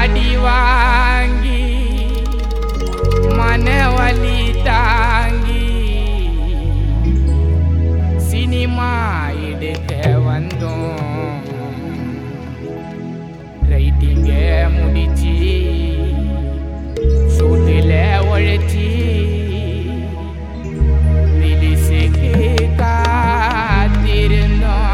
அடி வாங்கி மனவலி தாங்கி சினிமா எடுக்க வந்தோம். ரைட்டிங்க முடிச்சு ஷூட்டில் உழைச்சி ரிலீஸுக்கு காத்திருந்தோம்.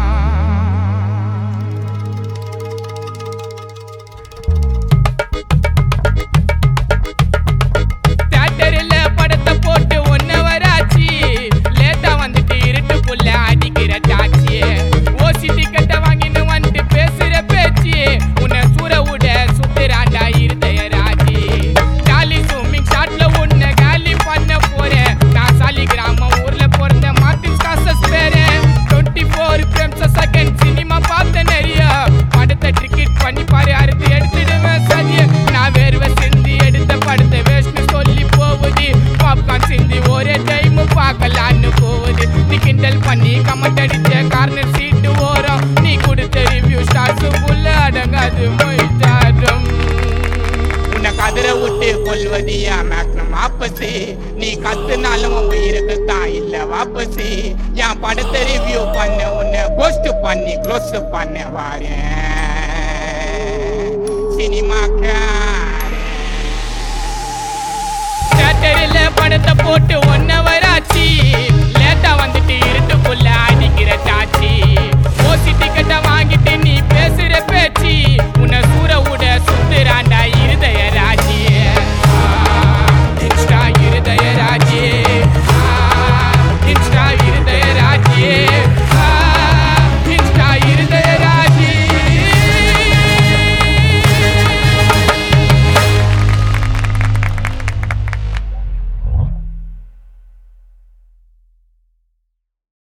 தியேட்டரில் படத்தை போட்டு 1 hour ஆச்சு. லேட்டா வந்துட்டு இருட்டுக்குள்ள அடிக்கிற டாச்சி. ஓசி டிக்கெட்டை வாங்கின்னு வந்துட்டு பேசுற பேச்சு. உன்னை சூற விட சுத்துறாண்டா இருதய ராஜி. ஜாலி ஸ்விம்மிங் ஷாட்ல உன்னை காலி பண்ண போறேன். நான் சாலி கிராமம் ஊர்ல பிறந்த மார்டின் ஸ்காசஸ் பேரு. 24 frames a second சினிமா பார்த்த நிறைய. படத்தை டிக்கெட் பண்ணி பாரு அறுத்து எடுத்துடுவேன் சரிய. நான் வேர்வை சிந்தி எடுத்த படத்தை வேஸ்ட்னு சொல்லி போகுது. பாப்கார்ன் சிந்தி ஒரே டைம் பார்க்கலான்னு போகுது. நீ கிண்டல் பண்ணி கமெண்ட் அடிச்ச கார்னர் சீட்டு ஓரம். நீ கொடுத்த ரிவ்யூ ஸ்டார்ஸ் உள்ள அடங்காது மொய்டாரம். உன்னை கதற விட்டு கொள்வதியா மேக்னம் ஆப்பசி. நீ கத்துனாலும் உயிருக்கு தான் இல்ல வாப்பசி. என் படத்தை ரிவ்யூ பண்ண உன்னை போஸ்ட் பண்ணி க்ளோஸ் பண்ண வாரேன் சினிமாக்காரன். தியேட்டரில் படத்தை போட்டு 1 hour ஆச்சு. லேட்டா வந்துட்டு இருட்டுக்குள்ள அடிக்கிற சாட்சி.